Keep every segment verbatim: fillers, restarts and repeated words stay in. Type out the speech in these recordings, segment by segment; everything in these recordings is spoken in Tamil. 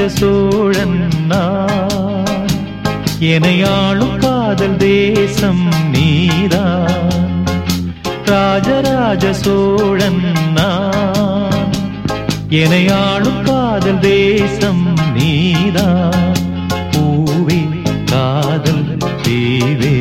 சோழன் நான், எனையாளும் காதல் தேசம் நீதான். ராஜராஜ சோழன் நான், எனையாளும் காதல் தேசம் நீதான். பூவே காதல் தீவே,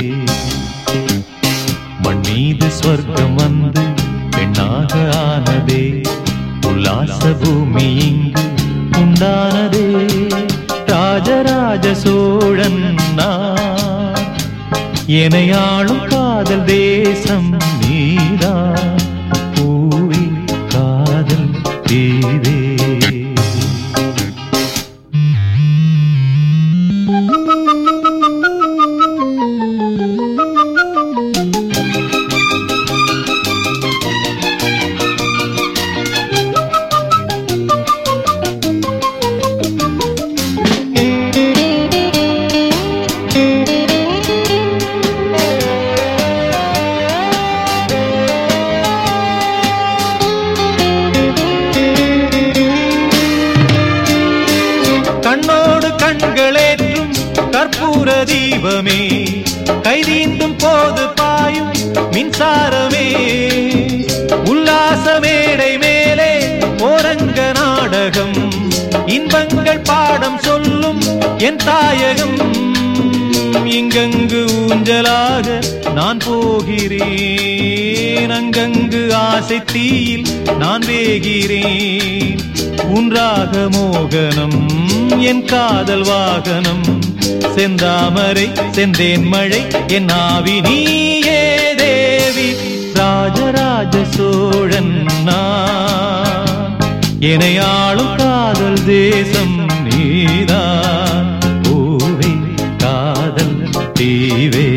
மண் மீது ஸ்வர்க்கம் வந்து பெண்ணாக ஆனதே, உல்லாச பூமி இங்கு உண்டானதே. ராஜராஜ சோழன் நான், எனையாளும் காதல் தேசம் நீதான். பூவே காதல் தீவே. கண்ணோடு கண்களேற்றும் கற்பூர தீபமே, கைதீந்தும் போது பாயும் மின்சாரமே. உல்லாச மேடை மேலே ஓரங்க நாடகம், இன்பங்கள் பாடம் சொல்லும் என் தாயகம். இங்கங்கு ஊஞ்சலாக நான் போகிறேன், அங்கங்கு ஆசை தீயில் நான் வேகிறேன். உன்றாக மோகனம் என் காதல் வாகனம், செந்தாமரை செந்தேன் மழை என் ஆவி நீயே தேவி. ராஜராஜ சோழன் நான், எனையாளும் காதல் தேசம் நீதான். பூவே காதல் தீவே.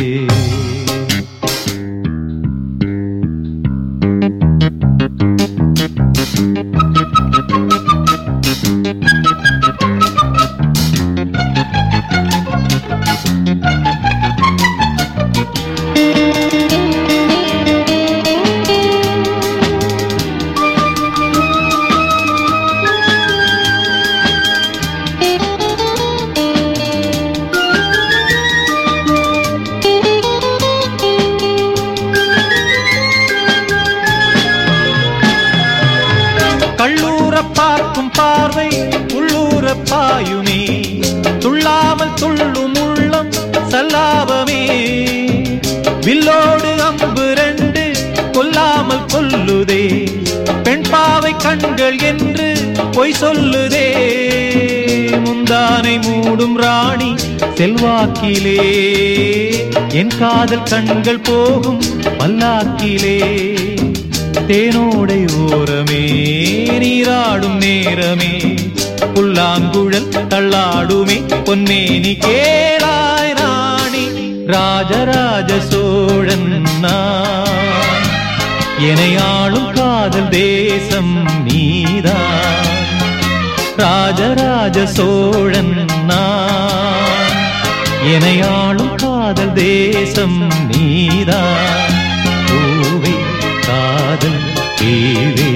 கள்ளூர பார்க்கும் பார்வை உள்ளூர பாயுமே, துள்ளாமல் துள்ளும் உள்ளம் சல்லாபமே. வில்லோடு அம்பு ரெண்டு கொல்லாமல் கொல்லுதே, பெண் பாவை கண்கள் என்று பொய் சொல்லுதே. முந்தானை மூடும் ராணி செல்வாக்கிலே, என் காதல் கண்கள் போகும் பல்லாக்கிலே. தேனோடை ஓரமே நீராடும் நேரமே, புல்லாங்குழல் தள்ளாடுமே பொன்னேனி கேளாய் ராணி. ராஜராஜ சோழன் நான், எனையாளும் காதல் தேசம் நீதான். ராஜராஜ சோழன் நான், எனையாளும் காதல் தேசம் நீதான். பூவே காதல் தீவே,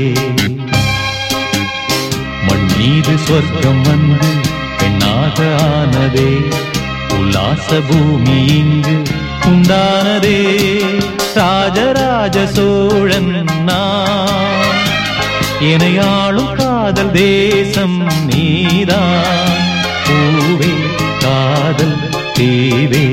மண் மீது ஸ்வர்க்கம் வந்து பெண்ணாக ஆனதே, உல்லாச பூமி இங்கு உண்டானதே. ராஜராஜ சோழன் நான், எனையாளும் காதல் தேசம் நீதான். பூவே காதல் தீவே.